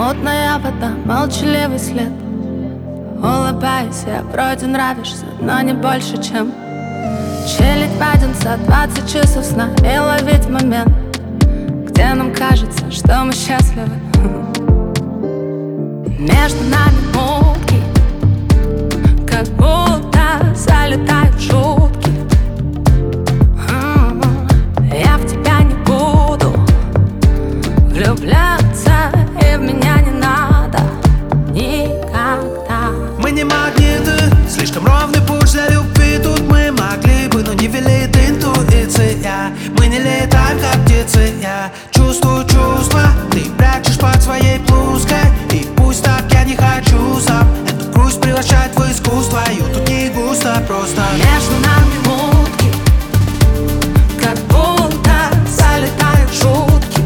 Мутная вода, молчаливый след. Улыбаюсь, я вроде нравишься, но не больше, чем чилить в один за 20 часов сна и ловить момент, где нам кажется, что мы счастливы. Между нами мутки, как будто залетают шутки. Я в тебя не буду влюбляться, и в меня не надо никогда. Мы не магниты, слишком ровный путь для любви. Тут мы могли бы, но не велит интуиция. Мы не летаем, как птицы. Я чувствую чувства, ты прячешь под своей блузкой. И пусть так, я не хочу сам эту грусть превращать в искусство. Ее тут не густо, просто между нами мутки, как будто залетают шутки.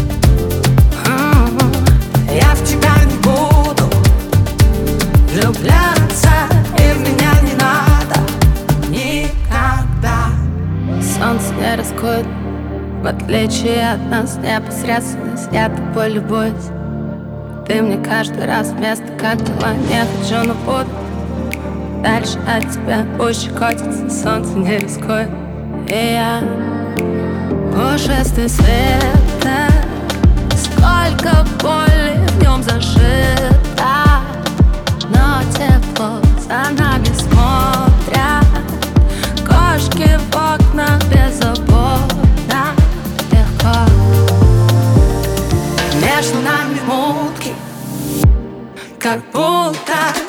Я в тебя не буду влюбляться, и в меня не надо никогда. Солнце не рискует, в отличие от нас, непосредственность. Я тобой любуюсь, ты мне каждый раз вместо коктейля. Не хочу, но буду дальше от тебя. Пусть щекотится, солнце не рискует. И я пушистый света, сколько боли в нем зашито, но тепло за нами смотрят. Кошки в окна беззаботно, легко. Между нами мутки, как будто